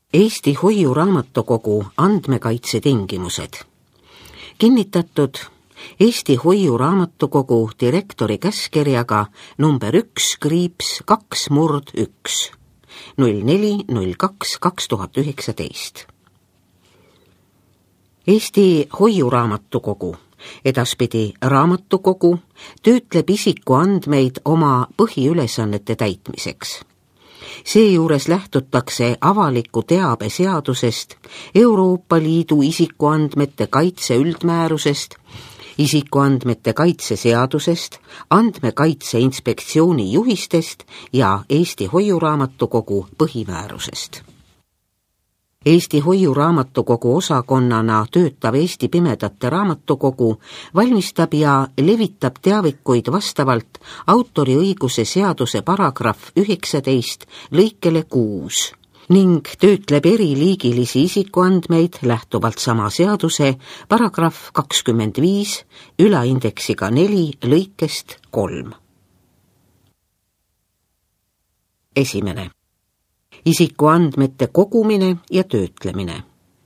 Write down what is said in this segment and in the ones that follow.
Eesti Hoiuraamatukogu andmekaitse tingimused. Kinnitatud Eesti Hoiuraamatukogu direktori käskkirjaga number 1/2/1 04.02.2019. Eesti Hoiuraamatukogu, edaspidi raamatukogu, töötleb isikuandmeid oma põhiülesannete täitmiseks. Seejuures lähtutakse avaliku teabe seadusest, Euroopa Liidu isikuandmete kaitse üldmäärusest, isikuandmete kaitse seadusest, andmekaitse inspektsiooni juhistest ja Eesti Hoiuraamatukogu põhimäärusest. Eesti Hoiuraamatukogu osakonnana töötav Eesti Pimedate Raamatukogu valmistab ja levitab teavikuid vastavalt autoriõiguse seaduse paragrahv 19 lõikele 6 ning töötleb eriliigilisi isikuandmeid lähtuvalt sama seaduse paragrahv 25 ülaindeksiga 4 lõikest 3. Esimene. Isikuandmete kogumine ja töötlemine.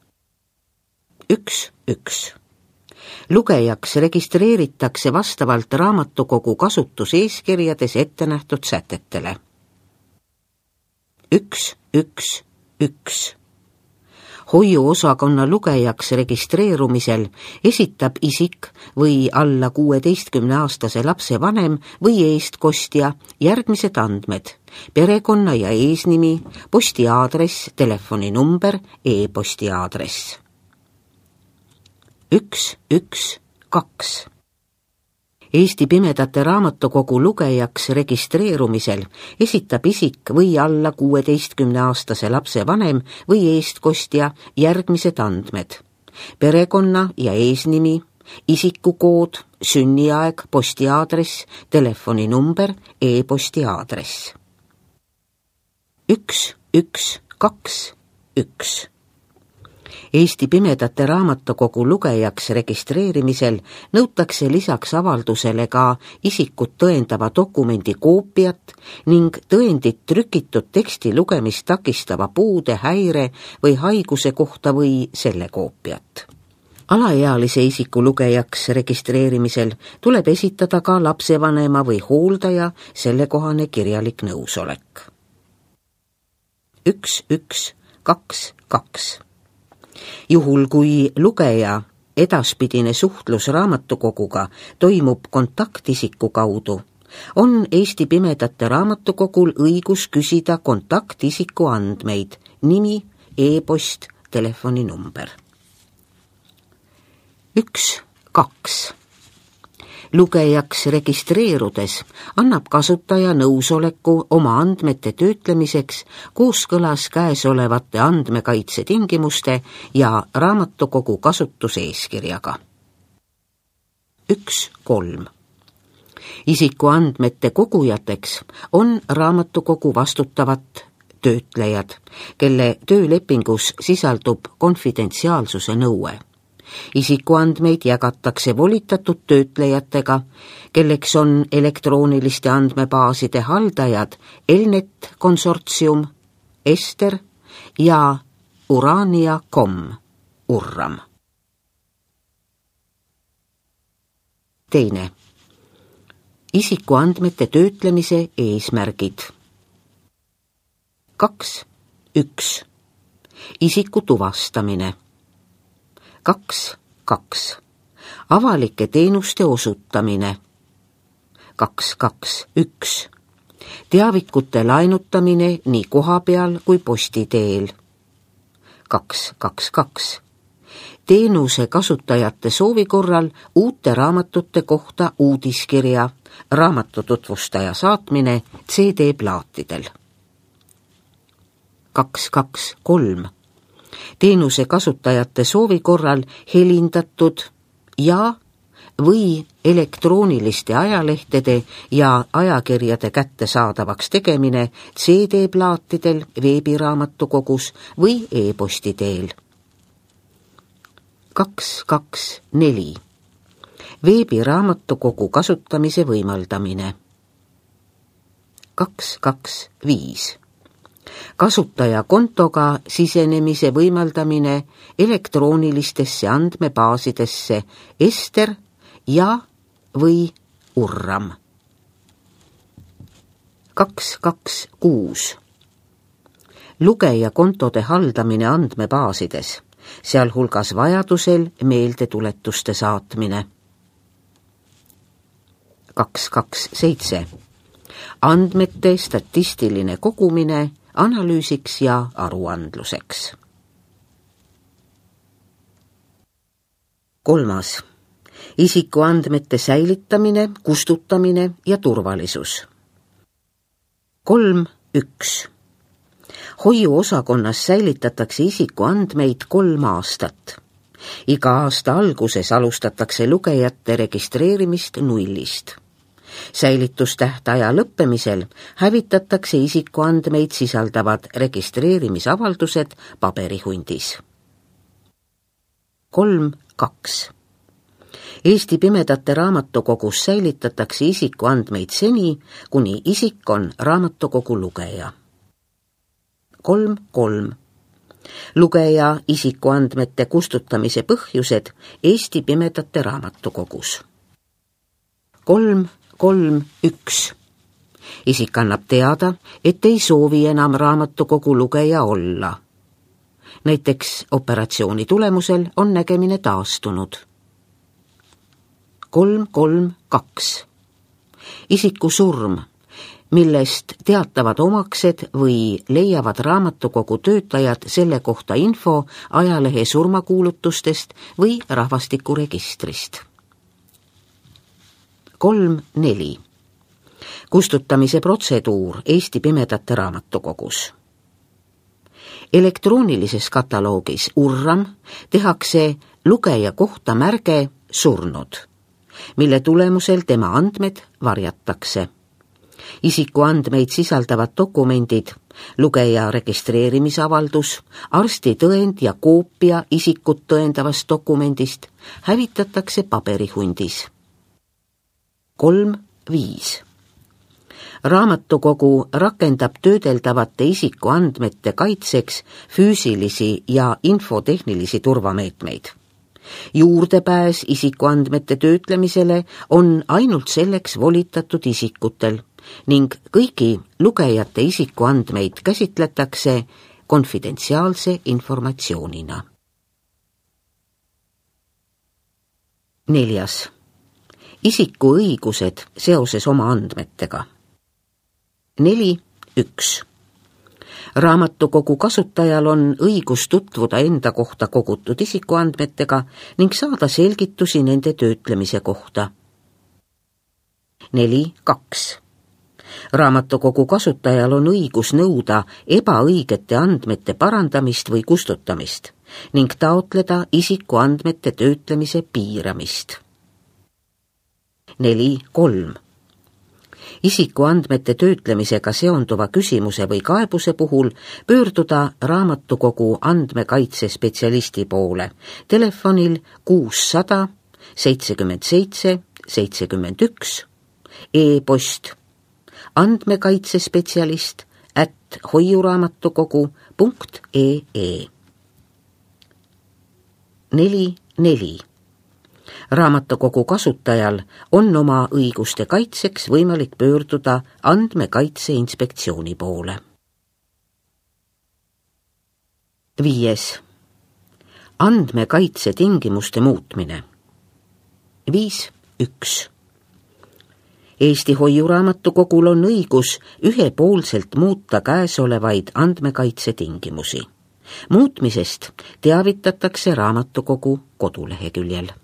1.1. Lugejaks registreeritakse vastavalt raamatukogu kasutuseeskirjades ette nähtud sätetele. 1.1.1. Hoiuosakonna lugejaks registreerumisel esitab isik või alla 16-aastase lapse vanem või eestkostja järgmised andmed: perekonna- ja eesnimi, postiaadress, telefoninumber, e-posti aadress. 1.1.2. Eesti Pimedate Raamatukogu lugejaks registreerumisel esitab isik või alla 16-aastase lapse vanem või eestkostja järgmised andmed: perekonna- ja eesnimi, isikukood, sünniaeg, postiaadress, telefoninumber, e-posti aadress. 1.1.2.1. Eesti Pimedate Raamatukogu lugejaks registreerimisel nõutakse lisaks avaldusele ka isikut tõendava dokumendi koopiat ning tõendit trükitud teksti lugemist takistava puude, häire või haiguse kohta või selle koopiat. Alaealise isiku lugejaks registreerimisel tuleb esitada ka lapsevanema või hooldaja sellekohane kirjalik nõusolek. 1.1.2.2. Juhul kui lugeja edaspidine suhtlus raamatukoguga toimub kontaktisiku kaudu, on Eesti Pimedate Raamatukogul õigus küsida kontaktisiku andmeid: nimi, e-post, telefoninumber. 1.2. Lugejaks registreerudes annab kasutaja nõusoleku oma andmete töötlemiseks kooskõlas käesolevate andmekaitse tingimuste ja raamatukogu kasutuseeskirjaga. 1.3. Isikuandmete kogujateks on raamatukogu vastutavat töötlejad, kelle töölepingus sisaldub konfidentsiaalsuse nõue. Isikuandmeid jagatakse volitatud töötlejatega, kelleks on elektrooniliste andmebaaside haldajad Elnet konsortsium, Ester ja Urania.com, Urram. Teine. Isikuandmete töötlemise eesmärgid. 2.1. Isiku tuvastamine. 2.2. Avalike teenuste osutamine. 2.2.1. Teavikute laenutamine nii kohapeal kui posti teel. 2.2.2. Teenuse kasutajate soovi korral uute raamatute kohta uudiskirja, raamatu tutvustaja saatmine CD-plaatidel. 2.2.3. Teenuse kasutajate soovi korral helindatud ja või elektrooniliste ajalehtede ja ajakirjade kättesaadavaks tegemine CD-plaatidel, veebiraamatukogus või e-posti teel. 2.2.4. Veebiraamatukogu kasutamise võimaldamine. 2.2.5. kasutajakontoga sisenemise võimaldamine elektroonilistesse andmebaasidesse Ester ja või Urram. 226. Lugejakontode haldamine andmebaasides, sealhulgas vajadusel meeldetuletuste saatmine. 227. Andmete statistiline kogumine analüüsiks ja aruandluseks. 3. Isikuandmete säilitamine, kustutamine ja turvalisus. 3.1. Hoiuosakonnas säilitatakse isikuandmeid 3 aastat. Iga aasta alguses alustatakse lugejate registreerimist nullist. Säilitustähtaja lõppemisel hävitatakse isikuandmeid sisaldavad registreerimisavaldused paberihundis. 3.2. Eesti Pimedate Raamatukogus säilitatakse isikuandmeid seni, kuni isik on raamatukogu lugeja. 3.3. Lugeja isikuandmete kustutamise põhjused Eesti Pimedate Raamatukogus. 3.3.1. Isik annab teada, et ei soovi enam raamatukogu lugeja olla. Näiteks operatsiooni tulemusel on nägemine taastunud. 3.3.2. Isiku surm, millest teatavad omaksed või leiavad raamatukogu töötajad selle kohta info ajalehe surmakuulutustest või rahvastikuregistrist. 3.4. Kustutamise protseduur Eesti Pimedate Raamatukogus. Elektroonilises kataloogis Urram tehakse lugeja kohta märge surnud, mille tulemusel tema andmed varjatakse. Isikuandmeid sisaldavad dokumendid, lugeja registreerimisavaldus, arstitõend ja koopia isikut tõendavast dokumendist hävitatakse paberihundis. 3.5. Raamatukogu rakendab töödeldavate isikuandmete kaitseks füüsilisi ja infotehnilisi turvameetmeid. Juurdepääs isikuandmete töötlemisele on ainult selleks volitatud isikutel ning kõigi lugejate isikuandmeid käsitletakse konfidentsiaalse informatsioonina. 4. Isiku õigused seoses oma andmetega. 4.1. Raamatukogu kasutajal on õigus tutvuda enda kohta kogutud isikuandmetega ning saada selgitusi nende töötlemise kohta. 4.2. Raamatukogu kasutajal on õigus nõuda ebaõigete andmete parandamist või kustutamist ning taotleda isikuandmete töötlemise piiramist. 4.3. Isikuandmete töötlemisega seonduva küsimuse või kaebuse puhul pöörduda raamatukogu andmekaitsespetsialisti poole telefonil 600 77 71, e-post andmekaitsespetsialist@hoiuraamatukogu.ee. 4.4. Raamatukogu kasutajal on oma õiguste kaitseks võimalik pöörduda Andmekaitse Inspektsiooni poole. 5. Andmekaitse tingimuste muutmine. 5.1. Eesti Hoiuraamatukogul on õigus ühepoolselt muuta käesolevaid andmekaitse tingimusi. Muutmisest teavitatakse raamatukogu koduleheküljel.